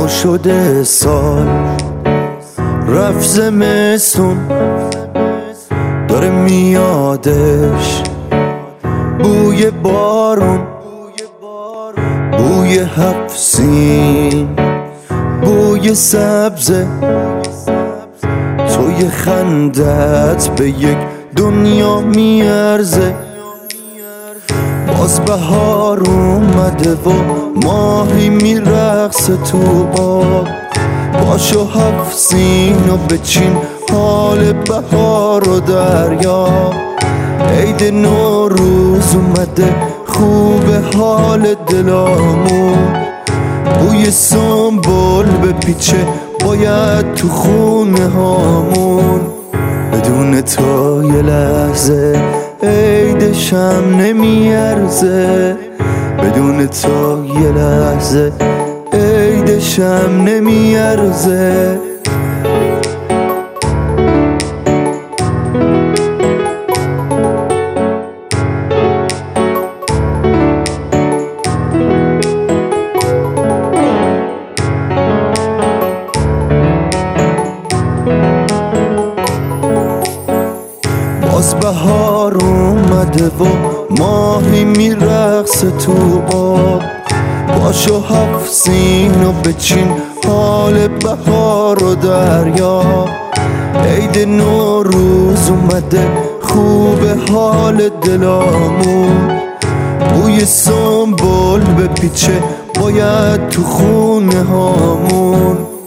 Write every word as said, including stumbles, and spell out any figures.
شده سال رفت زمستون داره میادش، بوی بارون، بوی هفت سین، بوی سبزه، توی خندت به یک دنیا میارزه. باز بهار اومده و ماهی میرقصه تو آب، باشو هفت سین و بچین حال بهار و دریا. عید نوروز اومده خوب حال دلامون، بوی سنبل به پیچه باید تو خونه هامون. بدون تو یه لحظه عیدشم نمیارزه، بدون تو یه لحظه عیدشم نمیارزه. باز بهار اومده و ماهی میرقصه تو آب، باشو هفت سین و بچین حال بهار و دریا. عید نوروز اومده خوب حال دلامون، بوی سنبل به پیچه باید تو خونه هامون.